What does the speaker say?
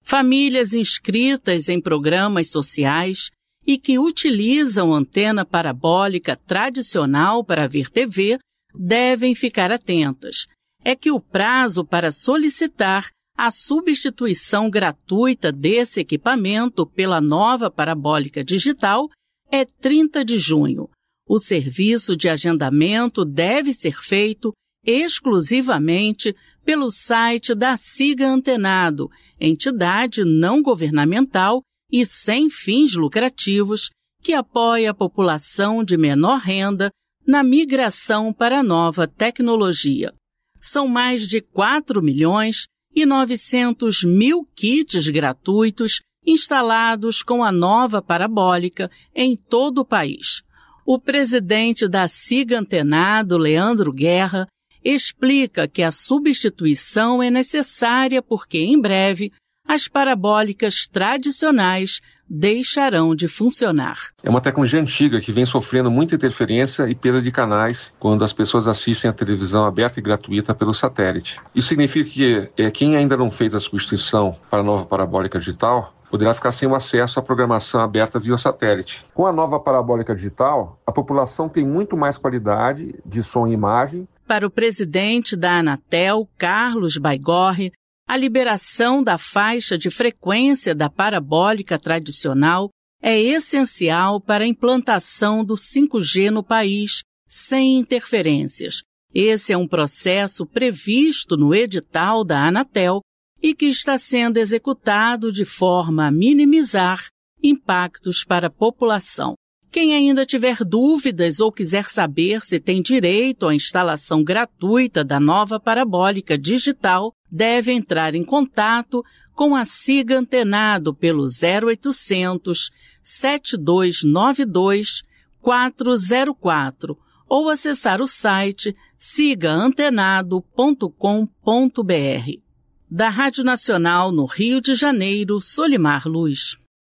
Famílias inscritas em programas sociais e que utilizam antena parabólica tradicional para ver TV devem ficar atentas. É que o prazo para solicitar a substituição gratuita desse equipamento pela nova parabólica digital é 30 de junho. O serviço de agendamento deve ser feito exclusivamente pelo site da Siga Antenado, entidade não governamental e sem fins lucrativos que apoia a população de menor renda na migração para a nova tecnologia. São mais de 4.900.000 kits gratuitos instalados com a nova parabólica em todo o país. O presidente da Siga Antenado, Leandro Guerra, explica que a substituição é necessária porque, em breve, as parabólicas tradicionais deixarão de funcionar. É uma tecnologia antiga que vem sofrendo muita interferência e perda de canais quando as pessoas assistem a televisão aberta e gratuita pelo satélite. Isso significa que quem ainda não fez a substituição para a nova parabólica digital poderá ficar sem o acesso à programação aberta via satélite. Com a nova parabólica digital, a população tem muito mais qualidade de som e imagem. Para o presidente da Anatel, Carlos Baigorre, a liberação da faixa de frequência da parabólica tradicional é essencial para a implantação do 5G no país, sem interferências. Esse é um processo previsto no edital da Anatel e que está sendo executado de forma a minimizar impactos para a população. Quem ainda tiver dúvidas ou quiser saber se tem direito à instalação gratuita da nova parabólica digital, deve entrar em contato com a Siga Antenado pelo 0800 7292 404 ou acessar o site sigaantenado.com.br. Da Rádio Nacional no Rio de Janeiro, Solimar Luz.